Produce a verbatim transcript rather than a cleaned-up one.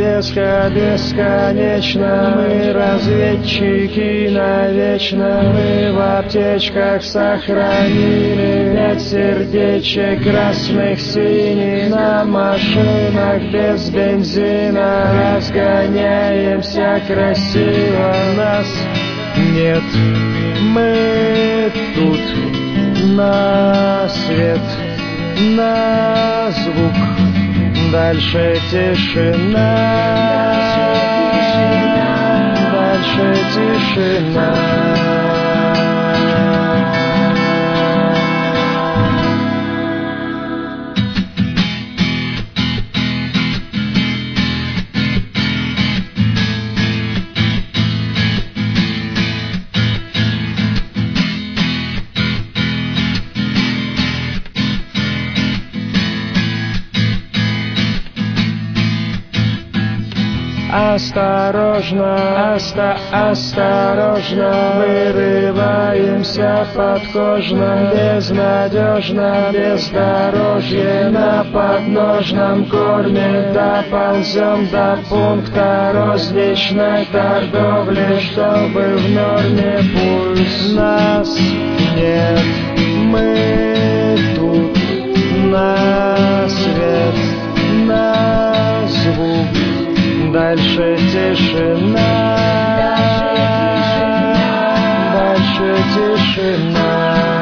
беско, бесконечно. Мы разведчики навечно. Мы в аптечках сохранили пять сердечек красных, синих. На машинах без бензина разгоняемся красиво. Нас нет, мы тут на свет, на звук, дальше тишина, дальше тишина. Осторожно, оста, осторожно, вырываемся подкожно, безнадежно, бездорожье на подножном корме, доползем до пункта розничной торговли, чтобы в норме пульс. Нас нет, мы тут на свет, на звук. Дальше тишина, дальше тишина.